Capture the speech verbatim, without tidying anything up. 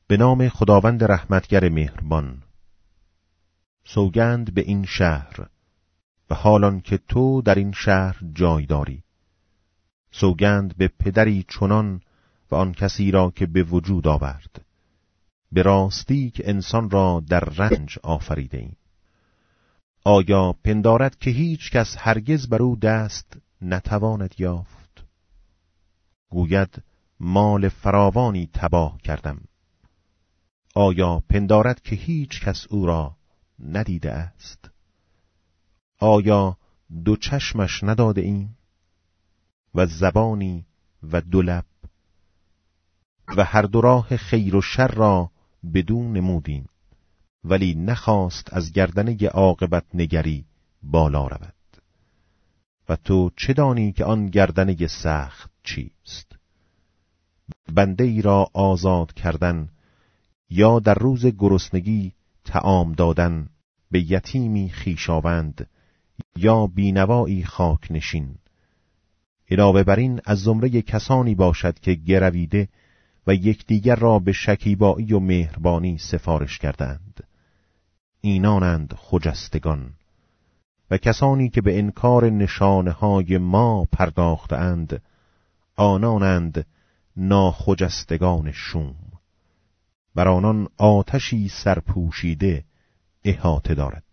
به نام خداوند رحمتگر مهربان. سوگند به این شهر و حالان که تو در این شهر جای داری. سوگند به پدری چنان و آن کسی را که به وجود آورد. به راستی که انسان را در رنج آفریده ایم. آیا پندارد که هیچ کس هرگز بر او دست نتواند یافت؟ گوید مال فراوانی تباه کردم. آیا پندارد که هیچ کس او را ندیده است؟ آیا دو چشمش نداده ایم و زبانی و دو لب و هر دو راه خیر و شر را بدون نمودیم، ولی نخواست از گردنه عاقبت نگری بالا رود. و تو چه دانی که آن گردنه سخت چیست؟ بنده ای را آزاد کردن یا در روز گرسنگی طعام دادن به یتیمی خویشاوند یا بینوایی خاک نشین. علاوه بر این از زمره کسانی باشد که گرویده و یکدیگر را به شکیبایی و مهربانی سفارش کردند. اینانند خجستگان و کسانی که به انکار نشانه‌های ما پرداختند، آنانند ناخجستگان شوم. بر آنان آتشی سرپوشیده احاطه دارد.